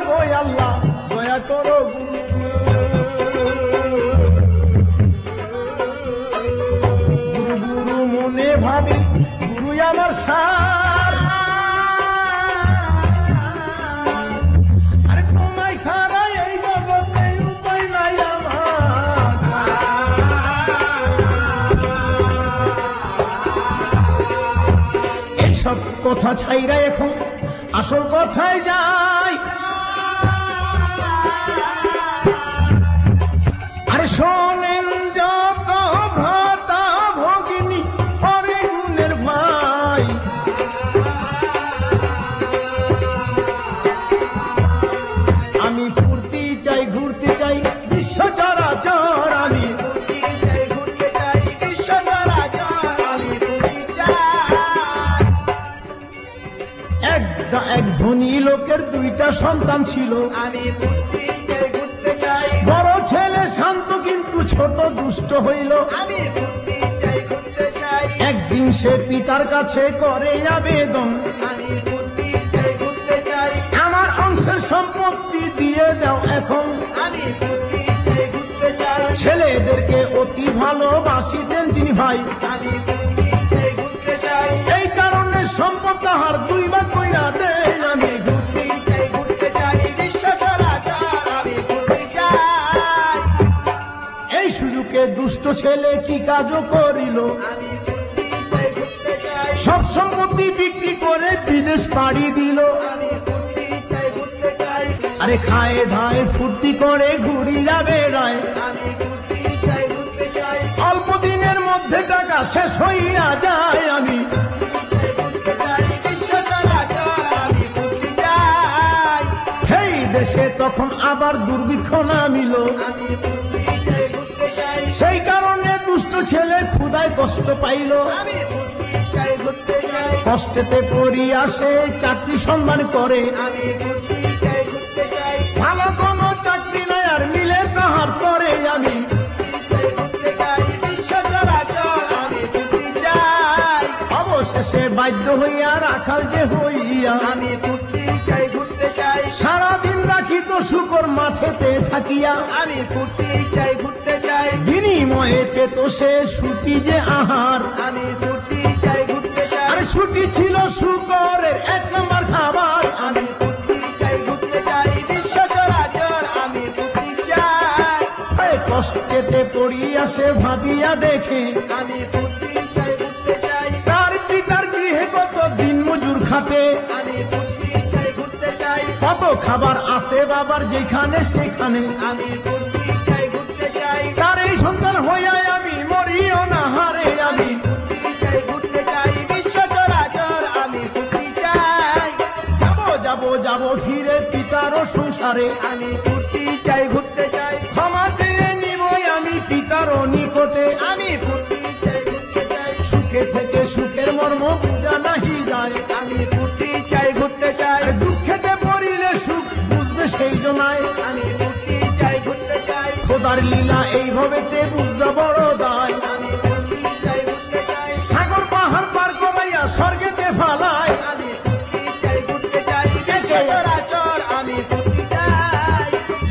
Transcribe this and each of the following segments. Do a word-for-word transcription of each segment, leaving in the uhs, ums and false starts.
গো আল্লাহ দয়া করো গুরু গুরু মনে ভাবি গুরু আমার সার আরে তোমায় সারা এই জগতে উপায় নাই আমার এইসব কথা ছাইরা এখন আসল কথায় যাই আরে শোনেন যত ভ্রাতা ভগিনী হরে গুণের ভাই আমি ফুর্তি চাই ঘুরতে চাই বিশ্ব চরাচর আমি এক ধনী লোকের দুইটা সন্তান ছিল আমি ঘুরতে চাই ঘুরতে চাই বড় ছেলে শান্ত কিন্তু ছোট দুষ্ট হইল আমি ঘুরতে চাই ঘুরতে চাই একদিন সে পিতার কাছে করে আবেদন আমি ঘুরতে চাই ঘুরতে চাই আমার অংশের সম্পত্তি দিয়ে দাও এখন আমি ঘুরতে চাই ঘুরতে চাই ছেলেদেরকে অতি ভালোবাসিতেন তিনি ভাই আমি ঘুরতে চাই ঘুরতে চাই এই কারণে সম্পদ তাহার দুই ভাগ কইরা দেয় আমি ঘুরতে চাই ঘুরতে চাই বিশ্ব চরাচর আমি ঘুরতে চাই এই সুযোগে দুষ্ট ছেলে কি কাজও করিল আমি ঘুরতে চাই ঘুরতে চাই সব সম্পত্তি বিক্রি করে বিদেশ পাড়ি দিল আমি ঘুরতে চাই ঘুরতে চাই আরে খায় ধায় ফুর্তি করে ঘুরি যাবে রায় আমি ঘুরতে চাই ঘুরতে চাই অল্প দিনের মধ্যে টাকা শেষ হইয়া যায় আমি ঘুরতে চাই বিশ্ব চরাচর আমি ঘুরতে চাই সেই দেশে তখন আবার দুর্ভিক্ষ নামিল আমি ঘুরতে চাই ঘুরতে চাই সেই কারণে দুষ্ট ছেলে ক্ষুধায় কষ্ট পাইল আমি ঘুরতে চাই ঘুরতে চাই কষ্টেতে পড়িয়া সে চাকরি সন্ধান করে আমি ঘুরতে চাই ঘুরতে চাই ভালো কোনো চাকরি নাই আর মিলে তাহার পরে আমি ঘুরতে চাই বিশ্ব চরাচর আমি ঘুরতে চাই অবশেষে বাধ্য হইয়া রাখাল যে হইয়া আমি ঘুরতে চাই ঘুরতে চাই সারাদিন রাখিত শুকর মাঠেতে থাকিয়া আমি ঘুরতে চাই ঘুরতে চাই বিনিময়ে পেত সে ছুটি যে আহার আমি ঘুরতে চাই ঘুরতে চাই আরে ছুটি ছিল শুকরের এক নম্বর খাবার আমি ঘুরতে চাই ঘুরতে চাই বিশ্ব চরাচর আমি ঘুরতে চাই এই কষ্টেতে পড়িয়া সে ভাবিয়া দেখে আমি ঘুরতে চাই ঘুরতে চাই তার পিতার গৃহে কত দিন মজুর খাটে আমি ঘুরতে চাই ঘুরতে চাই কত খাবার আছে বাবার যেখানে সেখানে আমি ঘুরতে চাই ঘুরতে চাই তার এই সন্তান হইয়া আমি মরিও না হারে আমি ঘুরতে চাই ঘুরতে চাই বিশ্ব চরাচর আমি ঘুরতে চাই যাব যাব যাব ফিরে পিতারও সংসারে আমি ঘুরতে চাই ঘুরতে চাই ক্ষমা চেয়ে নিবই আমি পিতারও নিকটে আমি ঘুরতে চাই ঘুরতে চাই সুখে থেকে সুখের মর্ম বুঝা নাহি যায় আমি ঘুরতে চাই ঘুরতে চাই আর দুঃখেতে পড়িলে সুখ বুঝবে সেই জনায় আমি ঘুরতে চাই ঘুরতে চাই খোদার লীলা এইভাবেতে বুঝতে বড় দায় আমি ঘুরতে চাই ঘুরতে চাই সাগর পাহাড় পার করাইয়া স্বর্গেতে ফালায় আমি ঘুরতে চাই ঘুরতে চাই বিশ্ব চরাচর আমি ঘুরতে চাই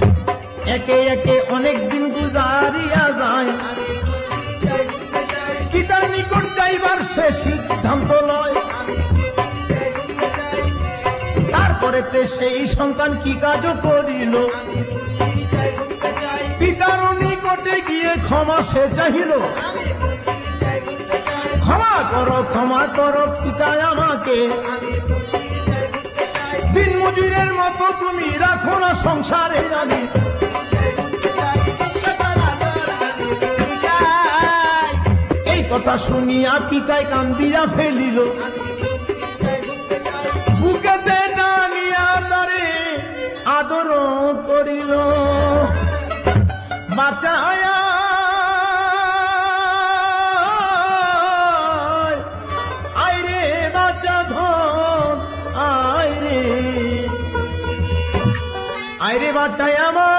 একে একে অনেক দিন গুজারিয়া যায় আমি ঘুরতে চাই ঘুরতে চাই পিতার নিকট যাইবার সে সিদ্ধান্ত লয় আমি ঘুরতে চাই ঘুরতে চাই তারপরে তে সেই সন্তান কি কাজও করিল আমি ঘুরতে চাই ঘুরতে চাই পিতার নিকটে গিয়ে ক্ষমা সে চাহিল আমি ঘুরতে চাই ঘুরতে চাই ক্ষমা করো ক্ষমা করো পিতা আমাকে আমি ঘুরতে চাই ঘুরতে চাই দিন মজুরের মতো তুমি রাখো না সংসারে আমি এই কথা শুনিয়া পিতায় কান্দিয়া ফেলিল বুকেতে টানিয়া তারে আদর করিল বাঁচায়া আইরে বাঁচা ধন আইরে আইরে বাঁচাই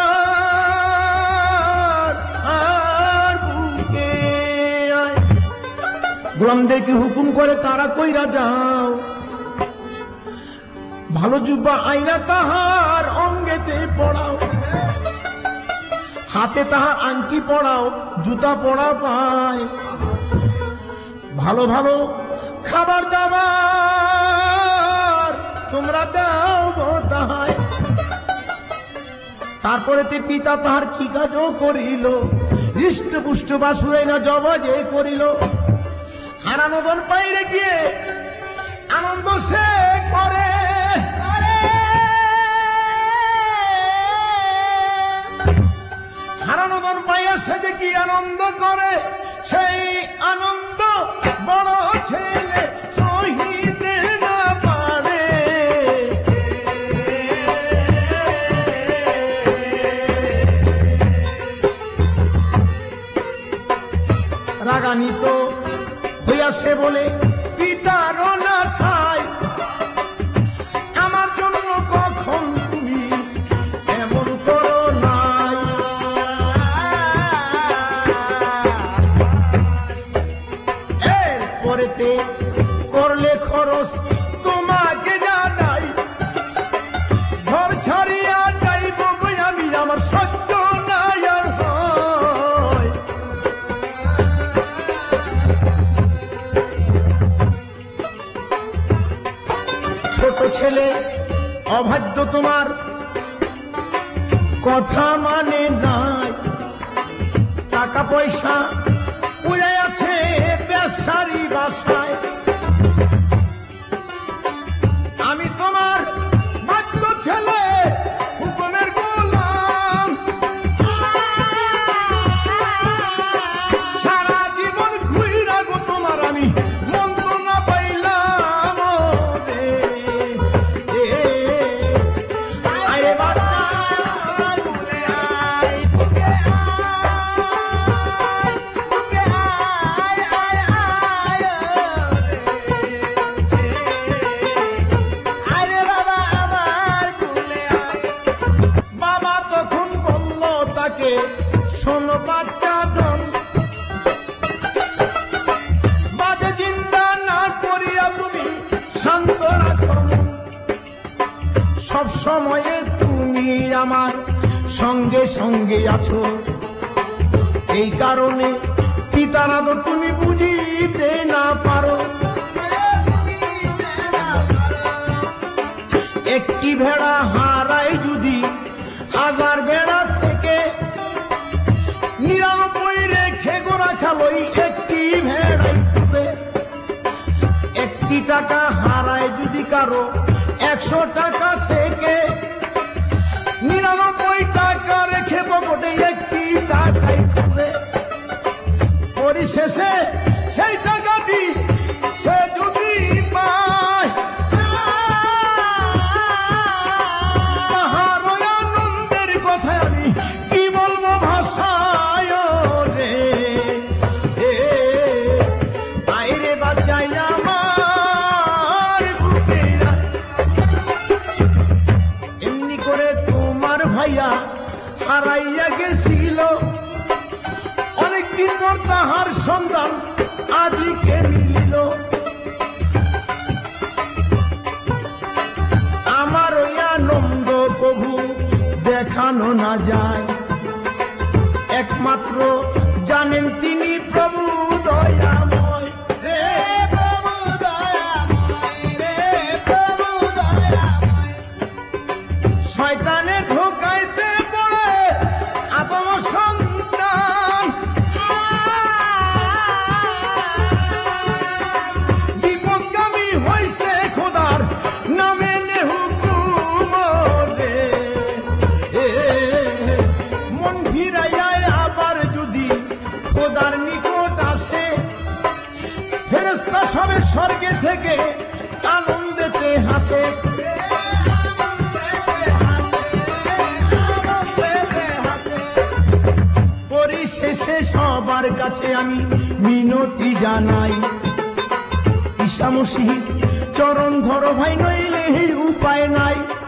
আমার আর বুকে আয়। গোলামদেরকে হুকুম করে তারা কইরা যাও, ভালো জুব্বা আইনা তাহার অঙ্গে পাইতে পড়াও, হাতে তাহার আংটি পড়াও, জুতা পড়া পায়, ভালো ভালো খাবার দাবার তোমরা দাও গো তাহায়। তারপরে তে পিতা তাহার কি কাজও করিল, হৃষ্টপুষ্ট বাসুরাই না জবা যে করিল। হারানো ধন পাইরে গিয়ে আনন্দ সে করে, হারানো ধন পাইয়া সে যে কি আনন্দ করে, সেই আনন্দ বড় ছেলে সহিতে না পারে। রাগান্বিত হইয়া সে বলে, পিতার না ছাই, আমার জন্য কখন তুমি এমন করো নাই। এর পরেতে করলে খরচ তোমাকে জানাই, ঘর ছাড়িয়া যাইব আমি, আমার সহ্য নাই আর হয়। ছোট ছেলে অবাধ্য তোমার কথা মানে নাই, টাকা পয়সা উড়ে আছে বেশারি বাসায়। আমি তোমার বাধ্য ছেলে, হুকুমের গোলাম, সারা জীবন ঘুইরা গো তোমার আমি মন্ত্রণা পাইলাম রে। আরে বাচ্চা বলে আয়, বুকে আয়, বুকে আয়, আয়, আয় রে। আরে বাবা আমার বলে আয়। বাবা তখন বলল তাকে, শোনো বাচ্চা জন, বাজে চিন্তা না করিয়া তুমি শান্ত রাখো, সব সময়ে তুমি আমার সঙ্গে সঙ্গে আছো। এই কারণে পিতার আদর তুমি বুঝিতে না পারো। একটি ভেড়া হারায় যদি হাজার ভেড়া থেকে, নিরানব্বই রেখে গোড়া খালই একটি ভেড়াই খুঁজে। একটি টাকা হারায় যদি কারো একশো টাকা থেকে, নিরানব্বই টাকা রেখে পকেটে একটি টাকাই খুঁজে। পরিশেষে সেই টাকাটি সে যদি পায়, তাহার ওই আনন্দের কথা আমি কি বলবো ভাষায় রে। এ আইরে বাচ্চাই আমার বুকে আয়। এমনি করে তোমার ভাইয়া হারাইয়া গেছিল, অনেকদিন পর তাহার সন্তান আজকে মিলিল। আমার ওই আনন্দ কবু দেখানো না যায়, একমাত্র জানেন তিনি প্রভু দয়াময়। রে প্রভু দয়াময়, রে প্রভু দয়াময়। শয়তানের ধোকাইতে পড়ে আদম সন্তান বিপদগামী হইছে, খোদার নামে হুকুম রে। মন ফিরাইয়া আবার যদি খোদার নিকট আসে, ফেরেশতা সবে স্বর্গে থেকে আনন্দেতে হাসে। পরিশেষে সবার কাছে আমি মিনতি জানাই, ঈসা মসিহ চরণ ধরো ভাই, নইলে উপায় নাই।